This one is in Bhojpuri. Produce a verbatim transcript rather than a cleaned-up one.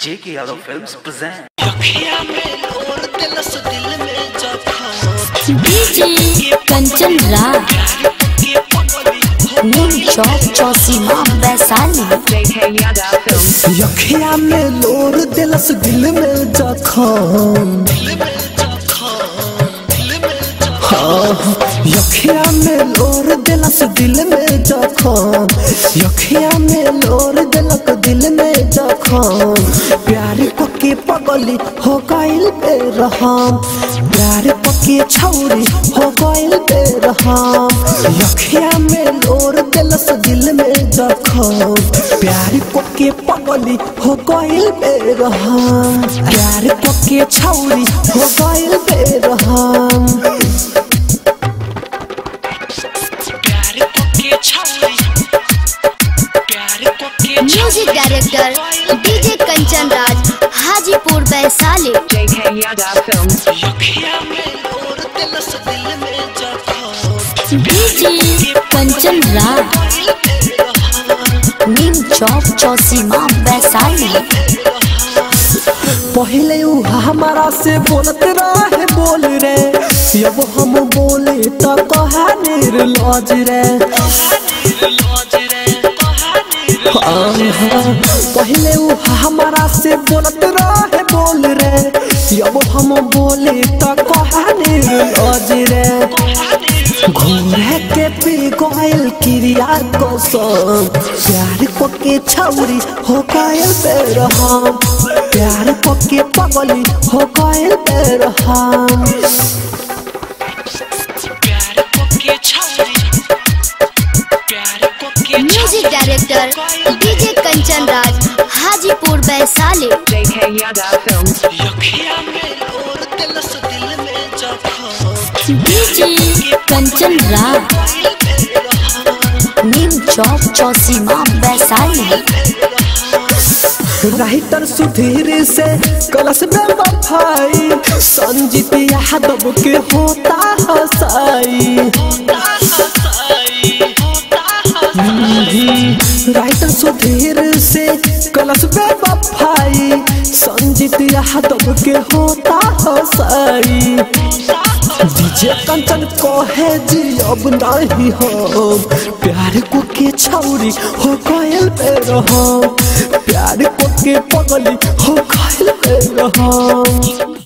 जेके Yadav films present DJ Kanchan Raj Neem Chowk Chausima Vaishali. यखिया में लोर दिलस दिल में जखम, यखिया में लोर दिलस दिल में जखम, यखिया में लोर दिलक दिल में जखम। प्यार पके पगली हो गइल बेरहम, प्यार पके छौरी हो गइल बेरहम। यखिया में लोर दिलस दिल में जखम, प्यार पके पगली हो गइल बेरहम, प्यार पके छौरी हो गइल बेरहम। Music director DJ Kanchan Raj Hajipur Vaishali. DJ Kanchan Raj Neem Chowk Chausima Vaishali. पहले उ हमारा से बोलत रहे बोल रे, अब हम बोले तो कहा निर्लज रे। पहले उ हमारा से बोलत रहे बोल रे, अब हम बोले तो कहा निर्लज रे। घोड़े के पी गइल क्रिया कसम, प्यार पके छौरी हो गइल बेरहम, प्यार पके पगली हो गइल बेरहम। Music director DJ Kanchan Raj Hajipur Vaishali. DJ Kanchan Raj Neem Chowk Chausima Vaishali. Writer Sudhir से कलश में बफाई, संजीत यादव के होता हसाई। राइटर सुधीर से कलश में बफाई, संजीत यादव के होता हसाई। डीजे कंचन कहे जी अब नहीं हो, प्यार को के छौरी हो गइल बेरहम, प्यार को के पगली हो गइल बेरहम।